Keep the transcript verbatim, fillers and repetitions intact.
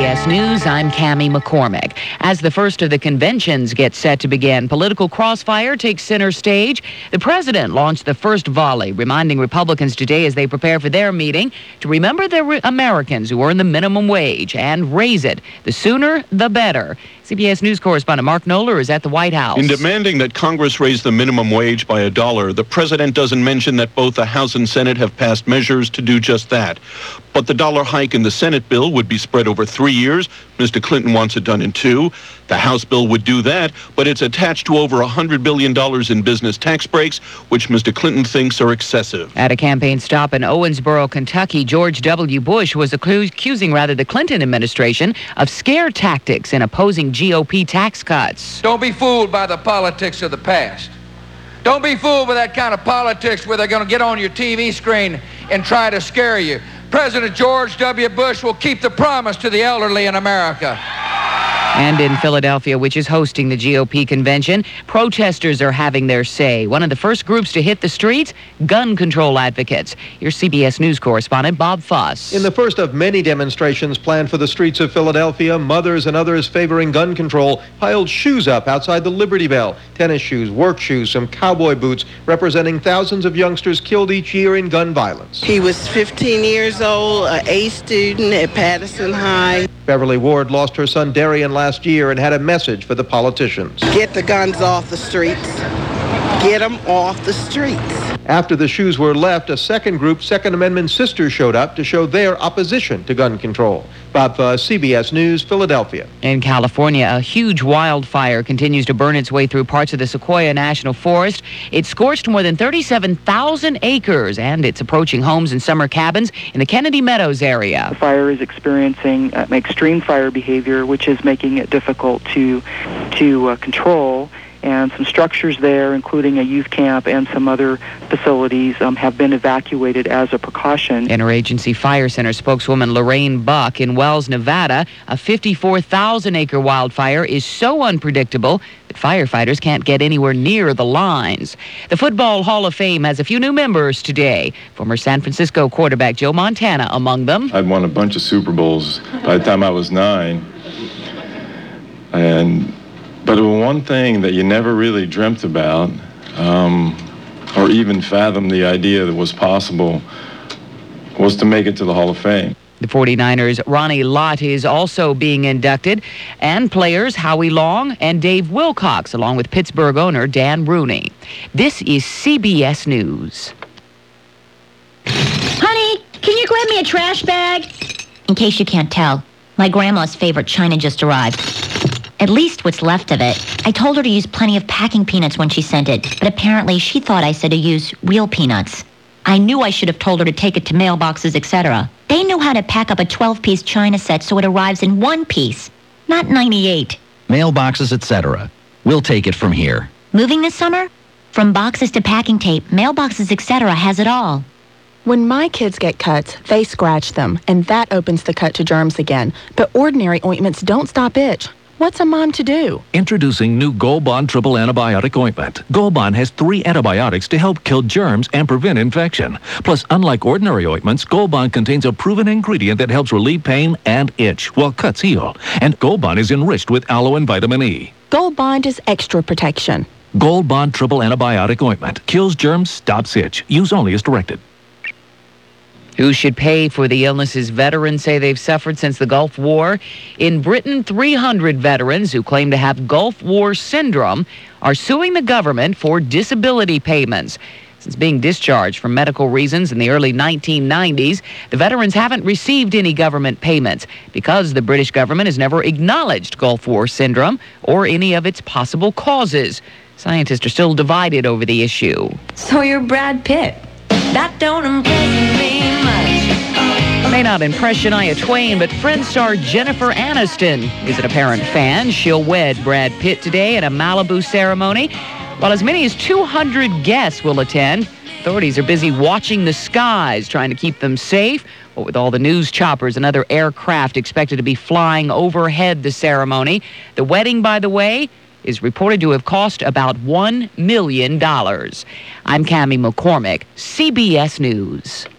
S News, I'm Cammie McCormick. As the first of the conventions gets set to begin, political crossfire takes center stage. The president launched the first volley, reminding Republicans today as they prepare for their meeting to remember the re- Americans who earn the minimum wage and raise it. The sooner, the better. C B S News correspondent Mark Knoller is at the White House. In demanding that Congress raise the minimum wage by a dollar, the president doesn't mention that both the House and Senate have passed measures to do just that. But the dollar hike in the Senate bill would be spread over three years. Mister Clinton wants it done in two. The House bill would do that, but it's attached to over one hundred billion dollars in business tax breaks, which Mister Clinton thinks are excessive. At a campaign stop in Owensboro, Kentucky, George W. Bush was accusing rather the Clinton administration of scare tactics in opposing G O P tax cuts. Don't be fooled by the politics of the past. Don't be fooled by that kind of politics where they're going to get on your T V screen and try to scare you. President George W. Bush will keep the promise to the elderly in America. And in Philadelphia, which is hosting the G O P convention, protesters are having their say. One of the first groups to hit the streets, gun control advocates. Your C B S News correspondent, Bob Fuss. In the first of many demonstrations planned for the streets of Philadelphia, mothers and others favoring gun control piled shoes up outside the Liberty Bell. Tennis shoes, work shoes, some cowboy boots, representing thousands of youngsters killed each year in gun violence. He was fifteen years old, an A student at Patterson High. Beverly Ward lost her son Darian last year and had a message for the politicians. Get the guns off the streets. Get them off the streets. After the shoes were left, a second group, Second Amendment Sisters, showed up to show their opposition to gun control. Bob Fuss, C B S News, Philadelphia. In California, a huge wildfire continues to burn its way through parts of the Sequoia National Forest. It scorched more than thirty-seven thousand acres, and it's approaching homes and summer cabins in the Kennedy Meadows area. The fire is experiencing uh, extreme fire behavior, which is making it difficult to, to uh, control. And some structures there, including a youth camp and some other facilities, um, have been evacuated as a precaution. Interagency Fire Center spokeswoman Lorraine Buck in Wells, Nevada, a fifty-four thousand acre wildfire is so unpredictable that firefighters can't get anywhere near the lines. The Football Hall of Fame has a few new members today. Former San Francisco quarterback Joe Montana among them. I'd won a bunch of Super Bowls by the time I was nine. And... But one thing that you never really dreamt about um, or even fathomed the idea that was possible was to make it to the Hall of Fame. The forty-niners' Ronnie Lott is also being inducted, and players Howie Long and Dave Wilcox, along with Pittsburgh owner Dan Rooney. This is C B S News. Honey, can you grab me a trash bag? In case you can't tell, my grandma's favorite china just arrived. At least what's left of it. I told her to use plenty of packing peanuts when she sent it, but apparently she thought I said to use real peanuts. I knew I should have told her to take it to mailboxes, et cetera. They know how to pack up a twelve-piece china set so it arrives in one piece, not ninety-eight. Mailboxes, et cetera. We'll take it from here. Moving this summer? From boxes to packing tape, Mailboxes, et cetera has it all. When my kids get cuts, they scratch them, and that opens the cut to germs again. But ordinary ointments don't stop itch. What's a mom to do? Introducing new Gold Bond Triple Antibiotic Ointment. Gold Bond has three antibiotics to help kill germs and prevent infection. Plus, unlike ordinary ointments, Gold Bond contains a proven ingredient that helps relieve pain and itch while cuts heal. And Gold Bond is enriched with aloe and vitamin E. Gold Bond is extra protection. Gold Bond Triple Antibiotic Ointment. Kills germs, stops itch. Use only as directed. Who should pay for the illnesses veterans say they've suffered since the Gulf War? In Britain, three hundred veterans who claim to have Gulf War syndrome are suing the government for disability payments. Since being discharged for medical reasons in the early nineteen nineties, the veterans haven't received any government payments because the British government has never acknowledged Gulf War syndrome or any of its possible causes. Scientists are still divided over the issue. So you're Brad Pitt. That don't impress me much. May not impress Shania Twain, but Friends star Jennifer Aniston is an apparent fan. She'll wed Brad Pitt today at a Malibu ceremony. While as many as two hundred guests will attend, authorities are busy watching the skies, trying to keep them safe. But with all the news choppers and other aircraft expected to be flying overhead the ceremony, the wedding, by the way, is reported to have cost about one million dollars. I'm Cammie McCormick, C B S News.